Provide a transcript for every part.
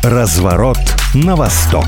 Разворот на восток.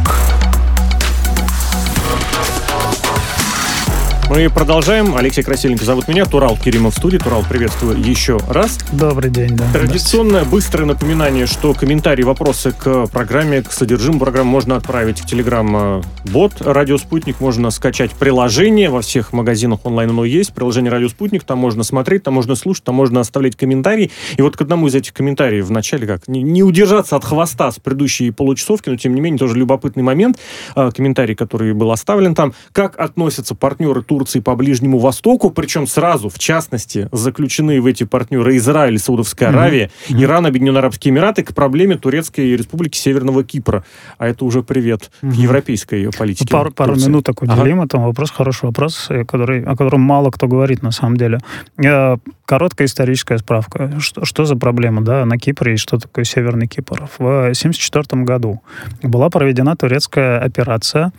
Мы продолжаем. Алексей Красильников зовут меня. Турал Керимов в студии. Турал, приветствую еще раз. Добрый день. Да. Традиционное быстрое напоминание, что комментарии, вопросы к программе, к содержимому программы можно отправить в Telegram-бот «Радио Спутник». Можно скачать приложение. Во всех магазинах онлайн оно есть. Приложение «Радио Спутник». Там можно смотреть, там можно слушать, там можно оставлять комментарии. И вот к одному из этих комментариев вначале не удержаться от хвоста с предыдущей получасовки, но тем не менее тоже любопытный момент. Комментарий, который был оставлен там. Как относятся партнеры Турции по Ближнему Востоку, причем сразу, в частности, заключены в эти партнеры Израиль и Саудовская Аравия, Иран, Объединенные Арабские Эмираты к проблеме Турецкой Республики Северного Кипра. А это уже привет к европейской политике. Пару минуток уделим этому вопросу. Хороший вопрос, о котором мало кто говорит на самом деле. Короткая историческая справка. Что за проблема, да, на Кипре и что такое Северный Кипр? В 1974 году была проведена турецкая операция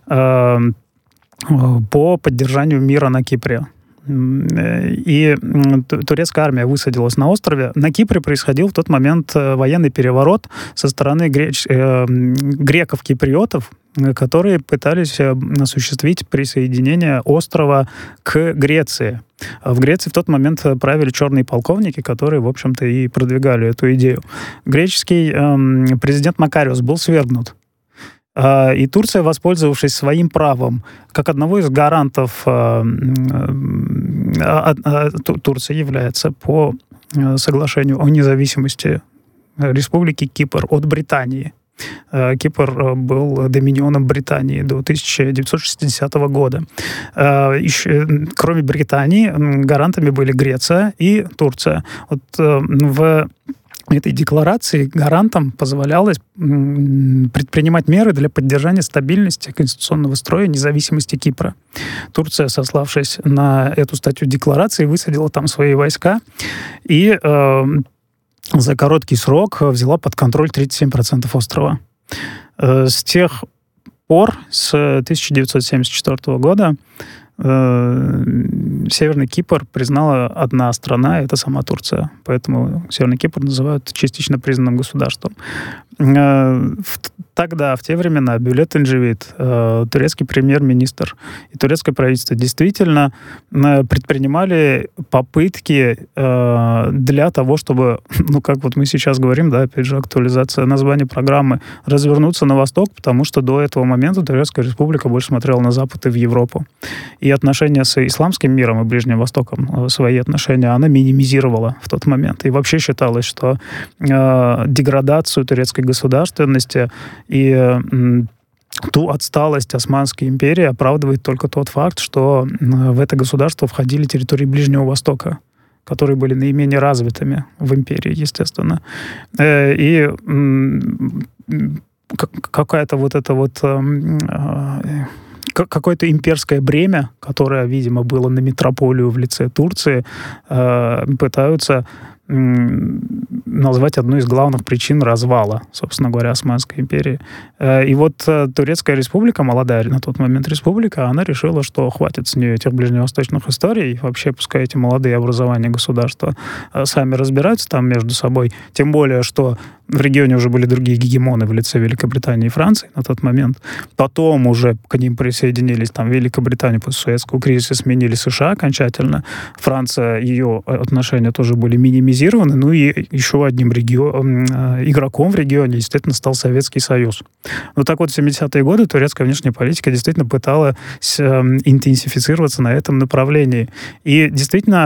по поддержанию мира на Кипре. И турецкая армия высадилась на острове. На Кипре происходил в тот момент военный переворот со стороны греков-киприотов, которые пытались осуществить присоединение острова к Греции. В Греции в тот момент правили черные полковники, которые, в общем-то, и продвигали эту идею. Греческий президент Макариос был свергнут. И Турция, воспользовавшись своим правом, как одного из гарантов, Турция является по соглашению о независимости Республики Кипр от Британии. Кипр был доминионом Британии до 1960 года. Кроме Британии, гарантами были Греция и Турция. Вот в этой декларации гарантам позволялось предпринимать меры для поддержания стабильности конституционного строя и независимости Кипра. Турция, сославшись на эту статью декларации, высадила там свои войска и за короткий срок взяла под контроль 37% острова. С тех пор, с 1974 года, Северный Кипр признала одна страна, это сама Турция. Поэтому Северный Кипр называют частично признанным государством. Тогда, в те времена, Бюлет Энджевит, турецкий премьер-министр и турецкое правительство действительно предпринимали попытки для того, чтобы, как вот мы сейчас говорим, да, опять же, актуализация названия программы, развернуться на восток, потому что до этого момента Турецкая республика больше смотрела на Запад и в Европу. И отношения с исламским миром и Ближним Востоком, свои отношения, она минимизировала в тот момент. И вообще считалось, что деградацию турецкой государственности и ту отсталость Османской империи оправдывает только тот факт, что в это государство входили территории Ближнего Востока, которые были наименее развитыми в империи, естественно. И какая-то вот эта вот какое-то имперское бремя, которое, видимо, было на метрополию в лице Турции, пытаются назвать одной из главных причин развала, собственно говоря, Османской империи. И вот Турецкая республика, молодая на тот момент республика, она решила, что хватит с нее этих ближневосточных историй, вообще пускай эти молодые образования государства сами разбираются там между собой, тем более, что в регионе уже были другие гегемоны в лице Великобритании и Франции на тот момент. Потом уже к ним присоединились там Великобритания после Суэцкого кризиса, сменили США окончательно. Франция, ее отношения тоже были минимизированы. Ну и еще одним игроком в регионе, естественно, стал Советский Союз. Ну так вот, в 70-е годы турецкая внешняя политика действительно пыталась интенсифицироваться на этом направлении. И действительно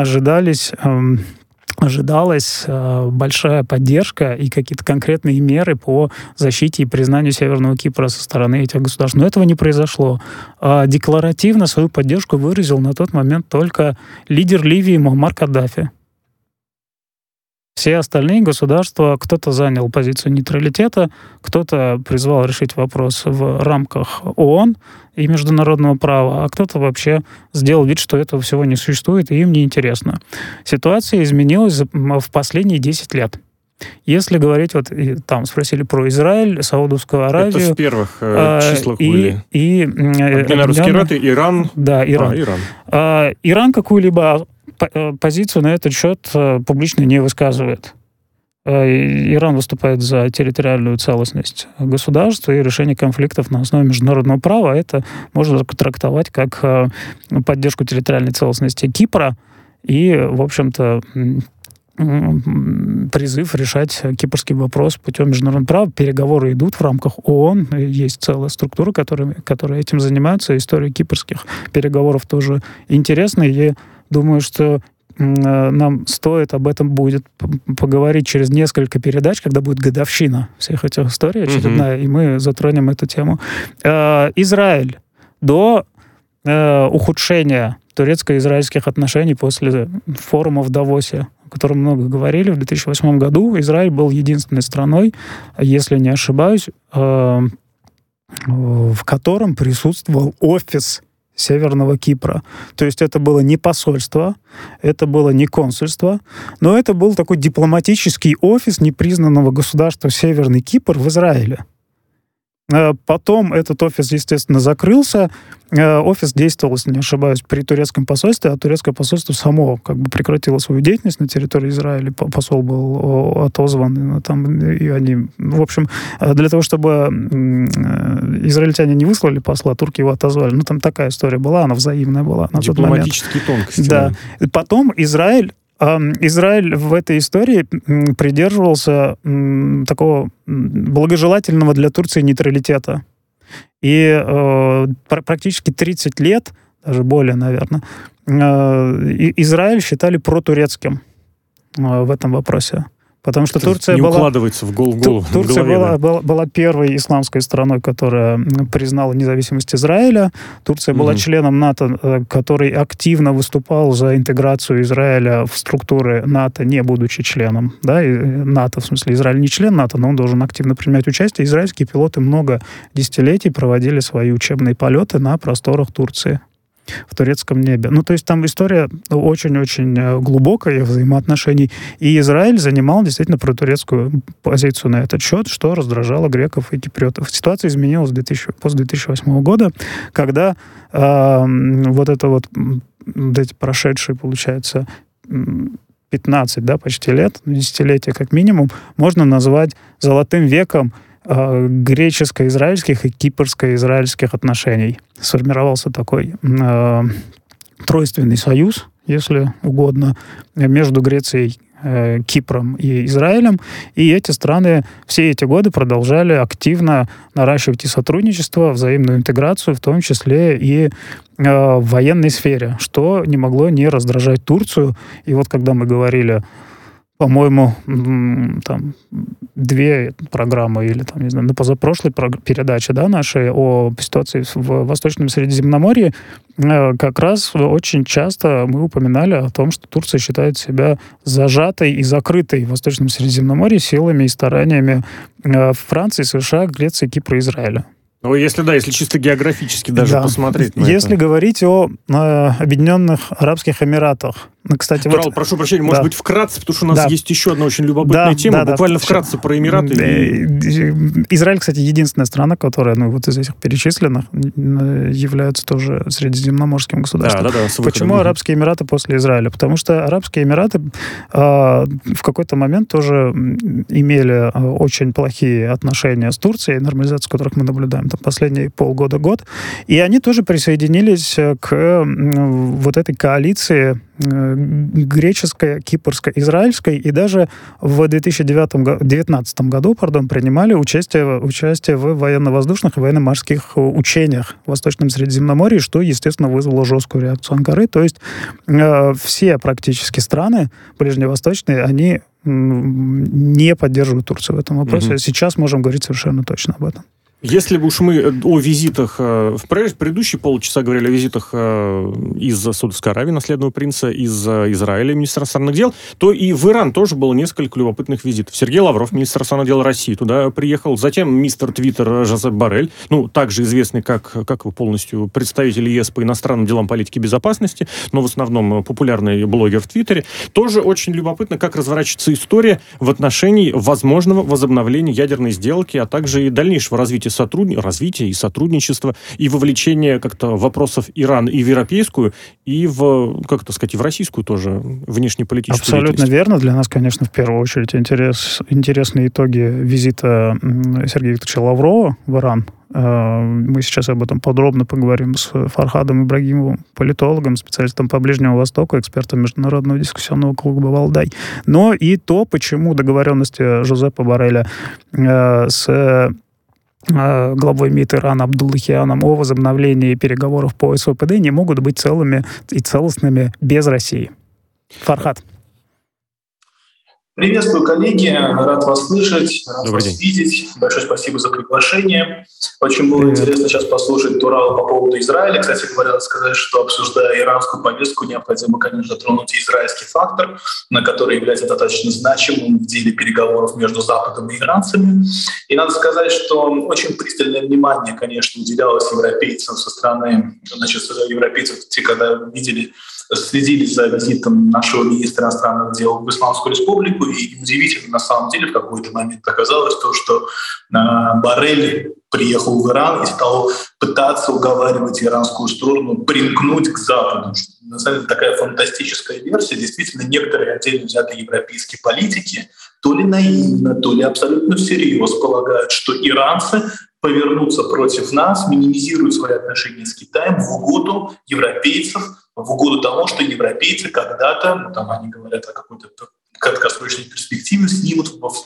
ожидалась большая поддержка и какие-то конкретные меры по защите и признанию Северного Кипра со стороны этих государств. Но этого не произошло. Декларативно свою поддержку выразил на тот момент только лидер Ливии Муаммар Каддафи. Все остальные государства, кто-то занял позицию нейтралитета, кто-то призвал решить вопрос в рамках ООН и международного права, а кто-то вообще сделал вид, что этого всего не существует, и им не интересно. Ситуация изменилась в последние 10 лет. Если говорить, вот там спросили про Израиль, Саудовскую Аравию. Это в первых числах были. Объединенные Арабские Эмираты, Иран. Да, Иран. Иран какую-либо позицию на этот счет публично не высказывает. Иран выступает за территориальную целостность государства и решение конфликтов на основе международного права. Это можно трактовать как поддержку территориальной целостности Кипра и, в общем-то, призыв решать кипрский вопрос путем международного права. Переговоры идут в рамках ООН. Есть целая структура, которая этим занимается. История кипрских переговоров тоже интересна. Я думаю, что нам стоит об этом будет поговорить через несколько передач, когда будет годовщина всех этих историй очередная, и мы затронем эту тему. Израиль. До ухудшения турецко-израильских отношений после форума в Давосе, о котором много говорили, в 2008 году Израиль был единственной страной, если не ошибаюсь, в котором присутствовал офис Северного Кипра. То есть это было не посольство, это было не консульство, но это был такой дипломатический офис непризнанного государства Северный Кипр в Израиле. Потом этот офис, естественно, закрылся. Офис действовал, если не ошибаюсь, при турецком посольстве, а турецкое посольство само как бы прекратило свою деятельность на территории Израиля. Посол был отозван. Там, и они, в общем, для того, чтобы израильтяне не выслали посла, турки его отозвали. Ну, там такая история была, она взаимная была на тот момент. Дипломатические тонкости. Да. Потом Израиль в этой истории придерживался такого благожелательного для Турции нейтралитета. И практически 30 лет, даже более, наверное, Израиль считали протурецким в этом вопросе. Потому что Турция не укладывается в голову. Турция была первой исламской страной, которая признала независимость Израиля. Турция была членом НАТО, который активно выступал за интеграцию Израиля в структуры НАТО, не будучи членом. Да? И НАТО, в смысле, Израиль не член НАТО, но он должен активно принимать участие. Израильские пилоты много десятилетий проводили свои учебные полеты на просторах Турции. В турецком небе. Ну, то есть там история очень-очень глубокая взаимоотношений. И Израиль занимал действительно протурецкую позицию на этот счет, что раздражало греков и киприотов. Ситуация изменилась после 2008 года, когда эти прошедшие, получается, 15, да, почти лет, десятилетия как минимум, можно назвать золотым веком греческо-израильских и кипрско-израильских отношений. Сформировался такой тройственный союз, если угодно, между Грецией, Кипром и Израилем. И эти страны все эти годы продолжали активно наращивать и сотрудничество, взаимную интеграцию, в том числе и в военной сфере, что не могло не раздражать Турцию. И вот когда мы говорили, по-моему, там 2 программы или там, не знаю, на позапрошлой передаче, да, нашей о ситуации в Восточном Средиземноморье, как раз очень часто мы упоминали о том, что Турция считает себя зажатой и закрытой в Восточном Средиземноморье силами и стараниями Франции, США, Греции, Кипра и Израиля. Ну, если чисто географически даже посмотреть на Если говорить о Объединенных Арабских Эмиратах. Кстати, прошу прощения, может быть, вкратце, потому что у нас есть еще одна очень любопытная тема. Буквально вкратце про Эмираты. Израиль, кстати, единственная страна, которая, из этих перечисленных, является тоже средиземноморским государством. Почему Арабские Эмираты после Израиля? Потому что Арабские Эмираты в какой-то момент тоже имели очень плохие отношения с Турцией, нормализацию которых мы наблюдаем там последние полгода-год. И они тоже присоединились к вот этой коалиции греческой, кипрской, израильской, и даже в 2019 году принимали участие в военно-воздушных и военно-морских учениях в Восточном Средиземноморье, что, естественно, вызвало жесткую реакцию Анкары. То есть все практически страны ближневосточные, они не поддерживают Турцию в этом вопросе. Сейчас можем говорить совершенно точно об этом. Если бы уж мы о визитах, в предыдущие полчаса говорили о визитах из Саудовской Аравии, наследного принца, из Израиля, министра иностранных дел, то и в Иран тоже было несколько любопытных визитов. Сергей Лавров, министр иностранных дел России, туда приехал. Затем мистер Твиттер Жозеп Боррель, также известный как полностью представитель ЕС по иностранным делам, политики и безопасности, но в основном популярный блогер в Твиттере. Тоже очень любопытно, как разворачивается история в отношении возможного возобновления ядерной сделки, а также и дальнейшего развития развития и сотрудничества, и вовлечения как-то вопросов Ирана и в европейскую, и в, как это сказать, и в российскую тоже внешнеполитическую деятельность. Абсолютно верно. Для нас, конечно, в первую очередь интересные итоги визита Сергея Викторовича Лаврова в Иран. Мы сейчас об этом подробно поговорим с Фархадом Ибрагимовым, политологом, специалистом по Ближнему Востоку, экспертом Международного дискуссионного клуба «Валдай». Но и то, почему договоренности Жозепа Борреля с главой МИД Ирана Абдуллахианом о возобновлении переговоров по СВПД не могут быть целыми и целостными без России. Фархад. Приветствую, коллеги. Рад вас слышать, рад вас видеть. Большое спасибо за приглашение. Очень было интересно сейчас послушать Турала по поводу Израиля. Кстати говоря, сказать, что обсуждая иранскую повестку, необходимо, конечно, затронуть израильский фактор, который является достаточно значимым в деле переговоров между Западом и иранцами. И надо сказать, что очень пристальное внимание, конечно, уделялось европейцам со стороны, европейцев, те, когда следили за визитом нашего министра иностранных дел в Исламскую республику, и удивительно, на самом деле, в какой-то момент оказалось то, что Боррель приехал в Иран и стал пытаться уговаривать иранскую сторону примкнуть к Западу. На самом деле такая фантастическая версия. Действительно, некоторые отдельно взятые европейские политики то ли наивно, то ли абсолютно всерьез полагают, что иранцы повернутся против нас, минимизируют свои отношения с Китаем в угоду европейцев, в угоду тому, что европейцы когда-то, они говорят о какой-то краткосрочной перспективе, снимут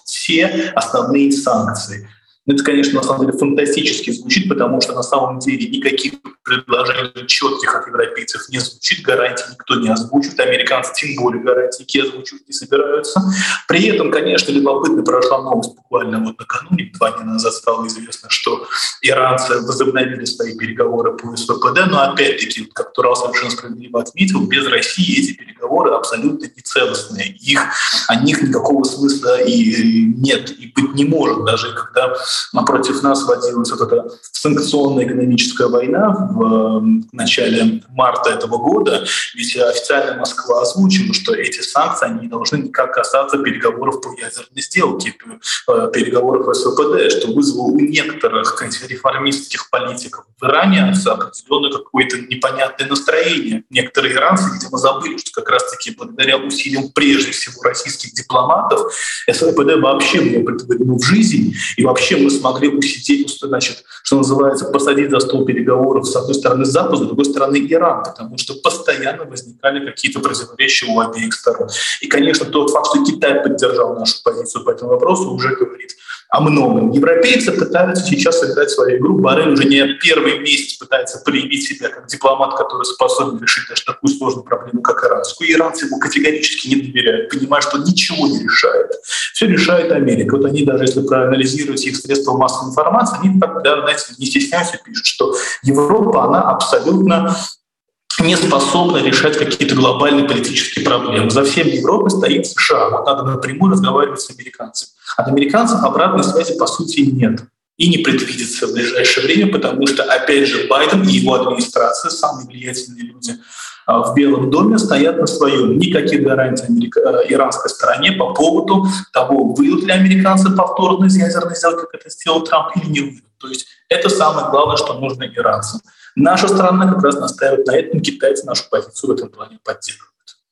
все основные санкции. Это, конечно, на самом деле фантастически звучит, потому что на самом деле никаких предложений четких от европейцев не звучит, гарантий никто не озвучит, американцы тем более гарантии озвучивать не собираются. При этом, конечно, любопытно прошла новость буквально накануне, 2 дня назад стало известно, что иранцы возобновили свои переговоры по СВПД, но опять-таки, как Турал совершенно справедливо отметил, без России эти переговоры абсолютно нецелостные. О них никакого смысла и нет, и быть не может, даже когда против нас водилась эта санкционная экономическая война в начале марта этого года, ведь официально Москва озвучила, что эти санкции они не должны никак касаться переговоров по ядерной сделке, переговоров СВПД, что вызвало у некоторых реформистских политиков в Иране определенное какое-то непонятное настроение. Некоторые иранцы, видимо, забыли, что как раз-таки благодаря усилиям прежде всего российских дипломатов СВПД вообще было притворено в жизнь, и вообще мы смогли усидеть, что называется, посадить за стол переговоров с одной стороны Запад, с другой стороны Иран, потому что постоянно возникали какие-то противоречия у обеих сторон. И, конечно, тот факт, что Китай поддержал нашу позицию по этому вопросу, уже говорит о многом. Европейцы пытаются сейчас сыграть свою игру. Боррель уже не первый месяц пытается проявить себя как дипломат, который способен решить даже такую сложную проблему, как иранскую. И иранцы ему категорически не доверяют, понимая, что ничего не решает. Все решает Америка. Они даже, если проанализировать их средства массовой информации, они тогда, не стесняются, пишут, что Европа, она абсолютно не способна решать какие-то глобальные политические проблемы. За всем Европой стоит США. Надо напрямую разговаривать с американцами. От американцев обратной связи, по сути, нет. И не предвидится в ближайшее время, потому что, опять же, Байден и его администрация, самые влиятельные люди в Белом доме, стоят на своем. Никаких гарантий иранской стороне по поводу того, выйдут ли американцы повторно из ядерной сделки, как это сделал Трамп, или не выйдут. То есть это самое главное, что нужно иранцам. Наша страна как раз настаивает на этом, китайцы нашу позицию в этом плане поддерживают.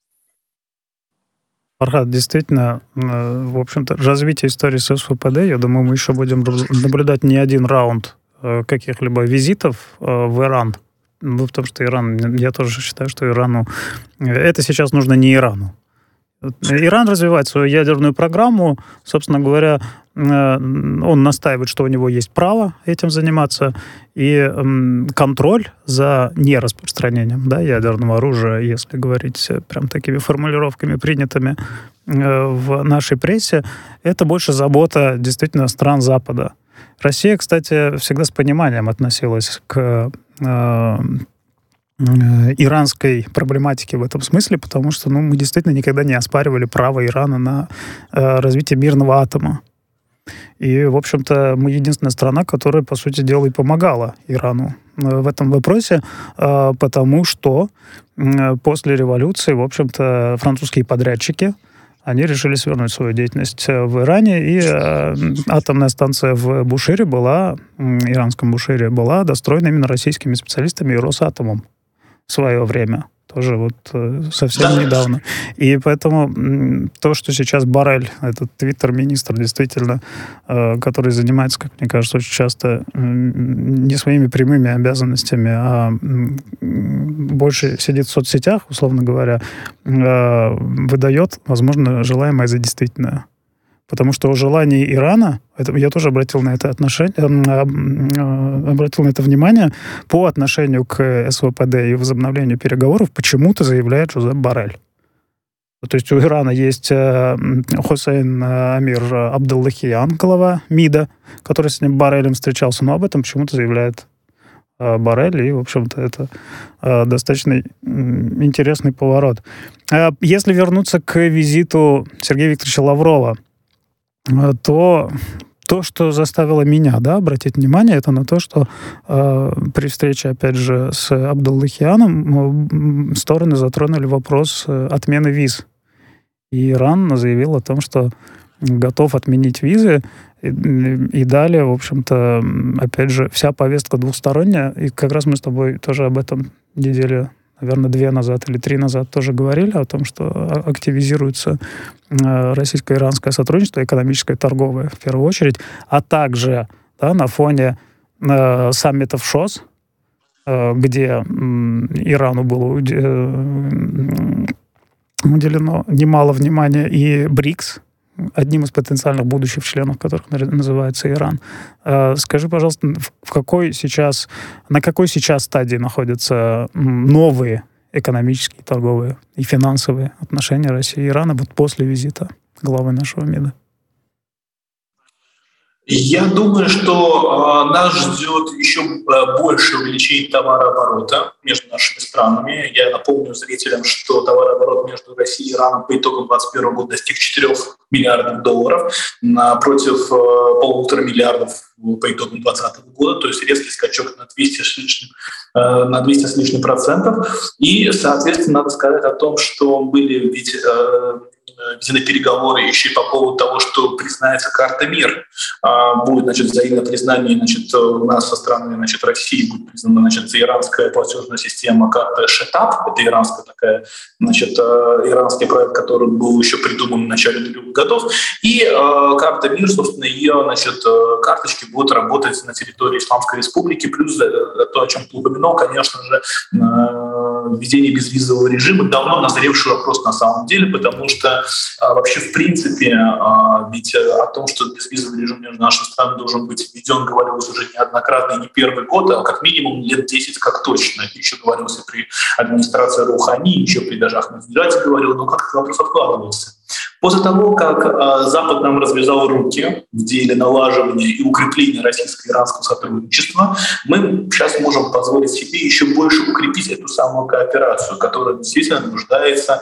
Фархад, действительно, в общем-то, развитие истории с СВПД, я думаю, мы еще будем наблюдать не один раунд каких-либо визитов в Иран. Потому что Иран, я тоже считаю, что Ирану... Это сейчас нужно не Ирану. Иран развивает свою ядерную программу, собственно говоря, он настаивает, что у него есть право этим заниматься, и контроль за нераспространением ядерного оружия, если говорить прям такими формулировками, принятыми в нашей прессе, это больше забота действительно стран Запада. Россия, кстати, всегда с пониманием относилась к иранской проблематики в этом смысле, потому что мы действительно никогда не оспаривали право Ирана на развитие мирного атома. И, в общем-то, мы единственная страна, которая, по сути дела, и помогала Ирану в этом вопросе, потому что после революции, в общем-то, французские подрядчики они решили свернуть свою деятельность в Иране, и атомная станция в Бушире была, иранском Бушире, была достроена именно российскими специалистами и Росатомом в свое время. Тоже вот совсем недавно. И поэтому то, что сейчас Боррель, этот твиттер-министр, действительно, который занимается, как мне кажется, очень часто не своими прямыми обязанностями, а больше сидит в соцсетях, условно говоря, выдает, возможно, желаемое за действительное. Потому что о желании Ирана, я тоже обратил на это внимание, по отношению к СВПД и возобновлению переговоров почему-то заявляет Жозеп Боррель. То есть у Ирана есть Хусейн Амир Абдуллахиян, глава МИДа, который с ним Боррелем встречался, но об этом почему-то заявляет Боррель, и, в общем-то, это достаточно интересный поворот. Если вернуться к визиту Сергея Викторовича Лаврова, то, что заставило меня, обратить внимание, это на то, что при встрече, опять же, с Абдуллахияном стороны затронули вопрос отмены виз. И Иран заявил о том, что готов отменить визы, и далее, в общем-то, опять же, вся повестка двусторонняя, и как раз мы с тобой тоже об этом неделю, наверное, 2 назад или 3 назад тоже говорили о том, что активизируется российско-иранское сотрудничество, экономическое и торговое в первую очередь, а также на фоне саммитов ШОС, где Ирану было уделено немало внимания, и БРИКС, одним из потенциальных будущих членов, которых называется Иран. Скажи, пожалуйста, на какой сейчас стадии находятся новые экономические, торговые и финансовые отношения России и Ирана вот после визита главы нашего МИДа? Я думаю, что нас ждет еще больше увеличение товарооборота между нашими странами. Я напомню зрителям, что товарооборот между Россией и Ираном по итогам 2021 года достиг $4 миллиардов против 1,5 миллиардов по итогам 2020 года, то есть резкий скачок на 200 с лишним процентов. И, соответственно, надо сказать о том, что были ведь введены переговоры еще и по поводу того, что признается карта МИР. Будет, взаимное признание, у нас со стороны, России будет признана, иранская платежная система карта ШЕТАП. Это иранская такая, иранский проект, который был еще придуман в начале 2000-х годов. И карта МИР, собственно, ее, карточки будут работать на территории Исламской Республики. Плюс то, о чем ты упомянул, конечно же, введение безвизового режима давно назревший вопрос на самом деле, потому что вообще, в принципе, ведь о том, что безвизовый режим между нашими странами должен быть введен, говорилось уже неоднократно, и не первый год, а как минимум лет 10 как точно. Это еще говорилось и при администрации Рухани, еще при даже Ахмадинеджаде говорил, но как этот вопрос откладывался. После того, как Запад нам развязал руки в деле налаживания и укрепления российско-иранского сотрудничества, мы сейчас можем позволить себе еще больше укрепить эту самую кооперацию, которая действительно нуждается,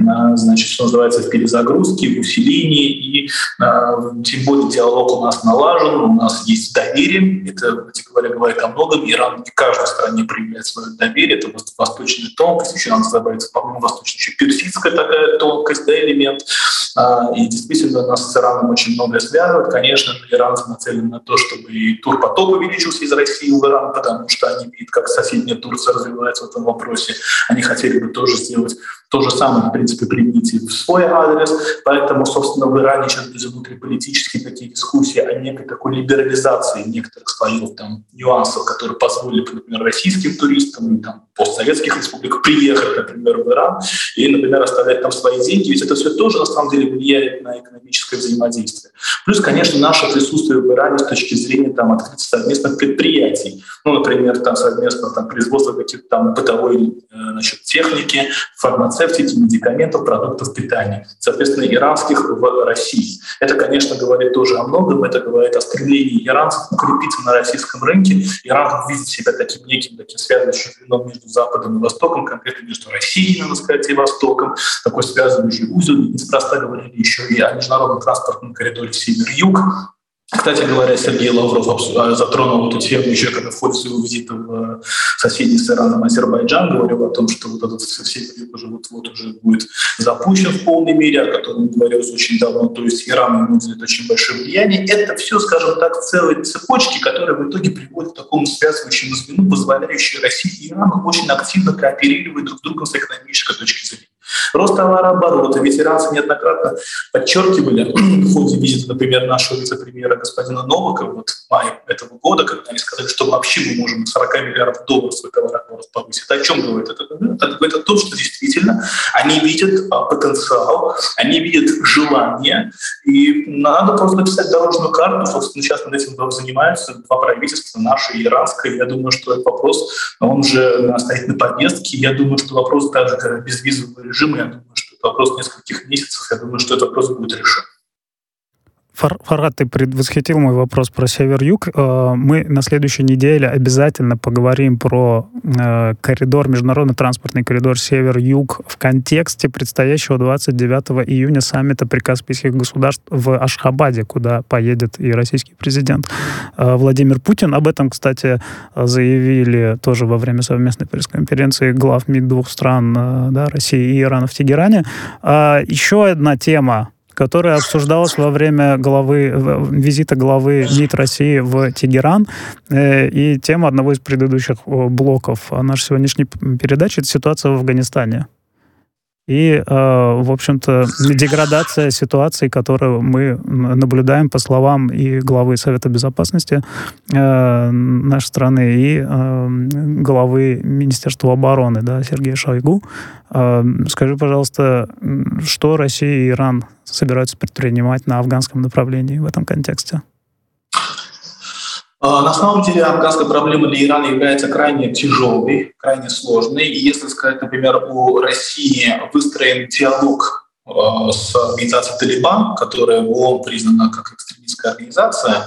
что называется, в перезагрузке, в усилении, и тем более диалог у нас налажен, у нас есть доверие, это, говорит о многом. Иран не каждой стране проявляет свое доверие, это восточная тонкость, еще надо добавить, по-моему, восточная еще персидская такая тонкость, элемент. И действительно нас с Ираном очень многое связывает. Конечно, иранцы нацелены на то, чтобы и турпоток увеличился из России в Иран, потому что они видят, как соседняя Турция развивается в этом вопросе. Они хотели бы тоже сделать то же самое, в принципе, применить и в свой адрес. Поэтому, собственно, в Иране сейчас даже внутриполитические такие дискуссии о некой такой либерализации некоторых слоев нюансов, которые позволили, например, российским туристам, постсоветских республик приехать, например, в Иран и, например, оставлять там свои деньги. Ведь это все тоже, на самом деле, влияет на экономическое взаимодействие. Плюс, конечно, наше присутствие в Иране с точки зрения открытия совместных предприятий. Например, совместно производство каких-то бытовой техники, фармацевтики, медикаментов, продуктов питания, соответственно, иранских в России. Это, конечно, говорит тоже о многом. Это говорит о стремлении иранцев укрепиться на российском рынке. Иран видит себя таким неким связывающим звеном между Западом и Востоком, конкретно между Россией, надо сказать, и Востоком. Такой связывающий узел. Неспроста говорили еще и о международном транспортном коридоре Север-Юг. Кстати говоря, Сергей Лавров затронул эту тему еще, когда в ходе своего визита в соседний с Ираном Азербайджан, говорил о том, что вот этот соседний уже вот-вот уже будет запущен в полной мере, о котором говорилось очень давно, то есть Иран ему уделит очень большое влияние. Это все, скажем так, целые цепочки, которые в итоге приводят к такому связывающему звену, позволяющему России и Ирану очень активно кооперировать друг с другом с экономической точки зрения. Рост товарооборота. Ветеранцы неоднократно подчеркивали в ходе визита, например, нашего вице-премьера господина Новакова вот в мае этого года, когда они сказали, что вообще мы можем 40 миллиардов долларов свой товарооборот повысить. О чем говорит это? Это говорит о том, что действительно они видят потенциал, они видят желание, и надо просто написать дорожную карту. Собственно, сейчас над этим занимаются два правительства, наше и иранское. Я думаю, что этот вопрос, он уже стоит на повестке. Я думаю, что вопрос даже безвизового режима, я думаю, что это вопрос нескольких месяцев, я думаю, что этот вопрос будет решен. Фархад, ты предвосхитил мой вопрос про север-юг. Мы на следующей неделе обязательно поговорим про коридор, международный транспортный коридор север-юг в контексте предстоящего 29 июня саммита прикаспийских государств в Ашхабаде, куда поедет и российский президент Владимир Путин. Об этом, кстати, заявили тоже во время совместной пресс-конференции глав МИД двух стран, да, России и Ирана в Тегеране. Еще одна тема, которая обсуждалась во время визита главы МИД России в Тегеран. И тема одного из предыдущих блоков нашей сегодняшней передачи — это ситуация в Афганистане. И, в общем-то, деградация ситуации, которую мы наблюдаем, по словам и главы Совета Безопасности нашей страны, и главы Министерства обороны, да, Сергея Шойгу. Скажи, пожалуйста, что Россия и Иран собираются предпринимать на афганском направлении в этом контексте? На самом деле афганская проблема для Ирана является крайне тяжелой, крайне сложной. И если сказать, например, у России выстроен диалог с организацией «Талибан», которая в ООН признана как экстремистская организация,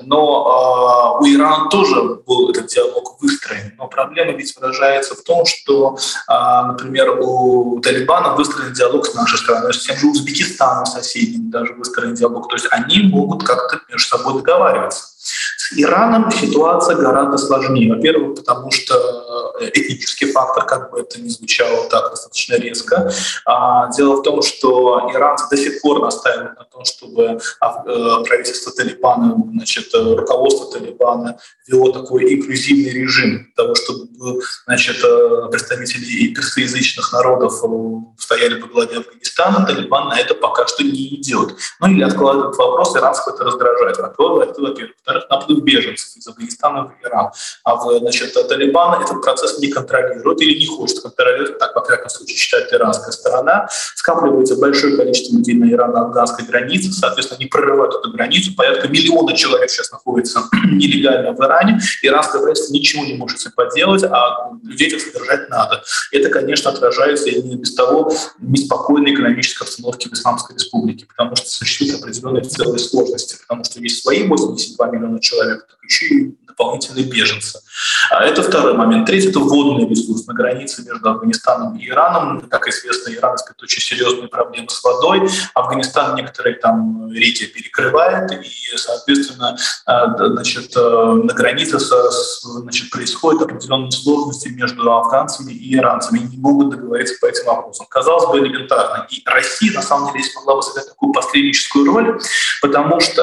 но у Ирана тоже был этот диалог выстроен. Но проблема ведь выражается в том, что, например, у «Талибана» выстроен диалог с нашей страной, с тем же Узбекистаном соседним даже выстроен диалог. То есть они могут как-то между собой договариваться. С Ираном ситуация гораздо сложнее. Во-первых, потому что этнический фактор, как бы это ни звучало так достаточно резко. Дело в том, что иранцы до сих пор настаивают на том, чтобы правительство Талибана, значит, руководство Талибана вело такой инклюзивный режим для того, чтобы, значит, представители и персоязычных народов стояли во главе Афганистана. Талибан на это пока что не идет. Ну или откладывает вопрос, иранцев это раздражает. Во-первых. Во-вторых, наплыв беженцев из Афганистана в Иран. Значит, Талибан этот процесс не контролирует или не хочет контролировать, так, во всяком случае, считает иранская сторона. Скапливается большое количество людей на ирано-афганской границе, соответственно, они прорывают эту границу. Порядка 1 миллиона человек сейчас находится нелегально в Иране. Иранское правительство ничего не может с этим поделать, а людей этих содержать надо. Это, конечно, отражается и не без того неспокойной экономической обстановки в Исламской Республике, потому что существуют определенные целые сложности, потому что есть свои 82 миллиона человек, так еще и дополнительные беженцы. Это второй момент. Третий — это водный ресурс на границе между Афганистаном и Ираном. Как известно, Иран испытывает очень серьезные проблемы с водой. Афганистан некоторые там реки перекрывает, и, соответственно, значит, на границе происходят определенные сложности между афганцами и иранцами. Они не могут договориться по этим вопросам. Казалось бы, элементарно. И Россия, на самом деле, смогла бы сыграть такую посредническую роль, потому что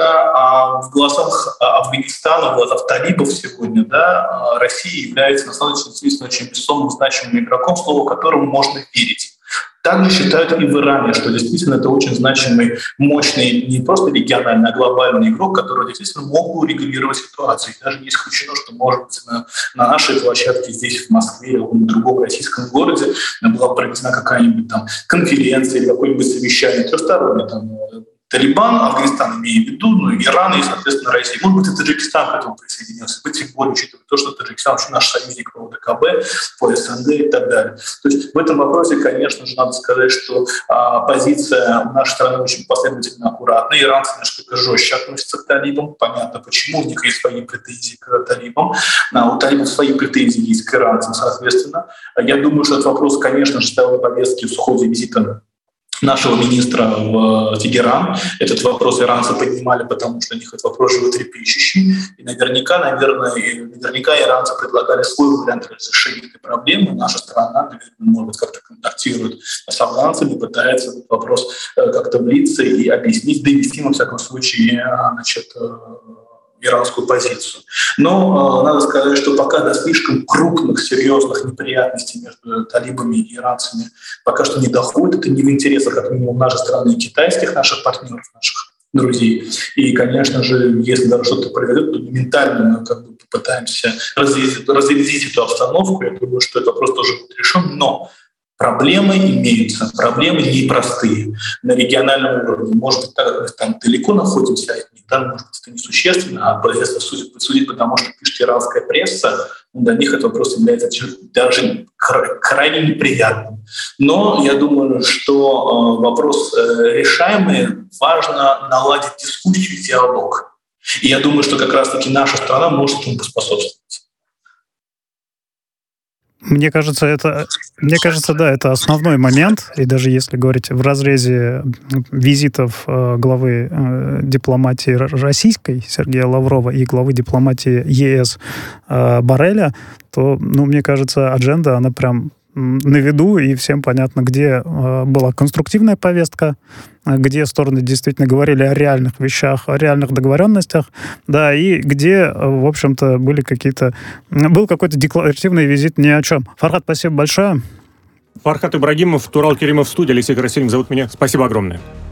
в глазах Афганистана, в глазах талибов сегодня, да, Россия является, на самом деле, очень весомым, значимым игроком, слову которому можно верить. Также считают и в Иране, что действительно это очень значимый, мощный, не просто региональный, а глобальный игрок, который действительно мог бы урегулировать ситуацию. И даже не исключено, что, может быть, на нашей площадке здесь, в Москве, или в каком-то другом российском городе была проведена какая-нибудь там конференция или какое-нибудь совещание трехстороннее, там, Талибан, Афганистан, имея в виду, ну, Иран и, соответственно, Россия. Может быть, и Таджикистан к этому присоединился. Быть тем более, учитывая то, что Таджикистан вообще наш союзник по ОДКБ, по СНД и так далее. То есть в этом вопросе, конечно же, надо сказать, что позиция нашей страны очень последовательно аккуратная. Иранцы несколько жестче относятся к талибам. Понятно, почему. У них есть свои претензии к талибам. У талибов свои претензии есть к иранцам, соответственно. Я думаю, что этот вопрос, конечно же, стоял на повестке в ходе визита нашего министра в Тегеран. Этот вопрос иранцы поднимали, потому что у них этот вопрос животрепещущий. И наверняка иранцы предлагали свой вариант разрешения этой проблемы. Наша страна, наверное, может быть, как-то контактирует с афганцами, пытается этот вопрос как-то влиться и объяснить, довести, во всяком случае, иранскую позицию. Но надо сказать, что пока до слишком крупных, серьезных неприятностей между талибами и иранцами пока что не доходит. Это не в интересах, как минимум, нашей страны и китайских наших партнеров, наших друзей. И, конечно же, если даже что-то произойдет, то моментально мы попытаемся разрядить эту обстановку. Я думаю, что этот вопрос тоже будет решен. Но проблемы имеются, проблемы непростые. На региональном уровне, может быть, так как мы там далеко находимся от них, да, может быть, это несущественно, а если судить потому, что пишет иранская пресса, для них этот вопрос является даже крайне неприятным. Но я думаю, что вопрос решаемый, важно наладить дискуссию, диалог. И я думаю, что как раз-таки наша страна может этому поспособствовать. Мне кажется, да, это основной момент. И даже если говорить в разрезе визитов главы дипломатии российской Сергея Лаврова и главы дипломатии ЕС Борреля, то, мне кажется, адженда, она прям на виду, и всем понятно, где была конструктивная повестка, где стороны действительно говорили о реальных вещах, о реальных договоренностях, да, и где, в общем-то, был какой-то декларативный визит ни о чем. Фархад, спасибо большое. Фархад Ибрагимов, Турал Керимов в студии, Алексей Красильников зовут меня. Спасибо огромное.